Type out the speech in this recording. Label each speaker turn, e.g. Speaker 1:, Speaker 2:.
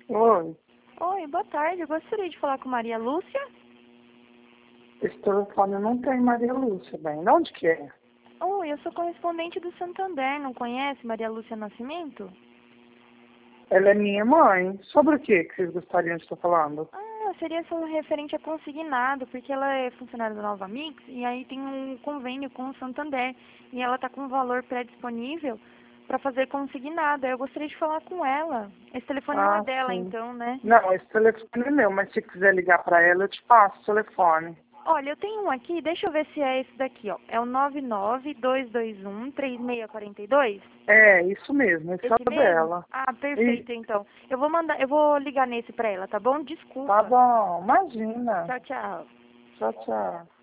Speaker 1: Oi,
Speaker 2: Oi, boa tarde. Eu gostaria de falar com Maria Lúcia.
Speaker 1: esse telefone não tem Maria Lúcia, bem. De onde que é?
Speaker 2: Oi, eu sou correspondente do Santander. Não conhece Maria Lúcia Nascimento?
Speaker 1: Ela é minha mãe. Sobre o que vocês gostariam de estar falando?
Speaker 2: Seria só referente a consignado, porque ela é funcionária da Nova Mix e aí tem um convênio com o Santander e ela está com um valor pré-disponível para fazer consignado. Aí eu gostaria de falar com ela. Esse telefone não é
Speaker 1: Ah,
Speaker 2: dela,
Speaker 1: sim.
Speaker 2: então, né?
Speaker 1: Não, esse telefone é meu, mas se quiser ligar para ela, eu te passo o telefone.
Speaker 2: Olha, eu tenho um aqui, deixa eu ver se é esse daqui, ó. É o 992213642.
Speaker 1: É, isso mesmo, esse é
Speaker 2: Esse
Speaker 1: o
Speaker 2: mesmo?
Speaker 1: dela.
Speaker 2: Ah,
Speaker 1: E
Speaker 2: perfeito, então. Eu vou ligar nesse pra ela, tá bom?
Speaker 1: tá
Speaker 2: Desculpa.
Speaker 1: bom, imagina.
Speaker 2: Tchau, tchau.
Speaker 1: Tchau, tchau.